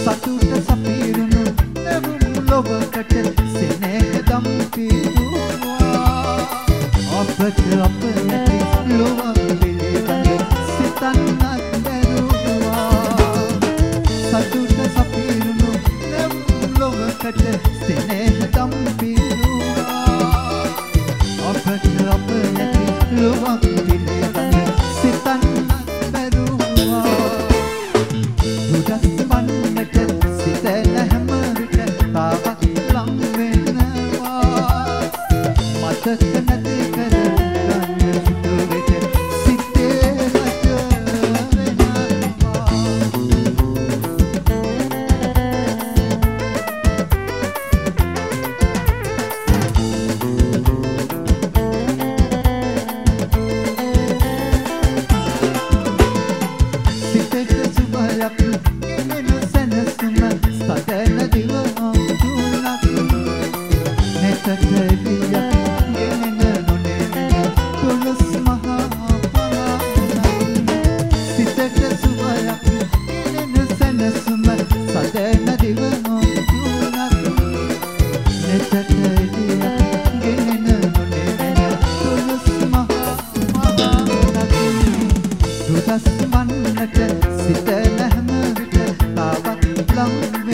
සතුට සපිරුණු ලැබුම් ලොවකට සෙනෙහදම් පිරුවා අපට අප නැති ලොවක් පිළිබඳ සිතන්නත් බැරුවා සතුට සපිරුණු ලැබුම් ලොවකට සෙනෙහදම් පිරුවා අපට අප නැති ලොවක් පිළිබඳ සිතන්නත් බැරුවා දුඩස් වන්නට සිතන හැම විට තාවත් ලං වෙනවා මතක නැති කර ගන්න සිතු වෙත සිතේ රජ වෙනවා සිතට සුබයක් ගෙනෙන සැනසුම සදන දිව හඳුනක් නෙතට එළියක් ගෙනෙන නොනෙමෙන තුලස් මහා පරාණක් සිතට සුබයක් ගෙනෙන සැනසුම සදන දිව හඳුනක් නෙතට එළියක් ගෙනෙන නොනෙමෙන තුලස් මහා පරාණක් දුදස් වන්නට සිතන හැම විට තාවත් ලං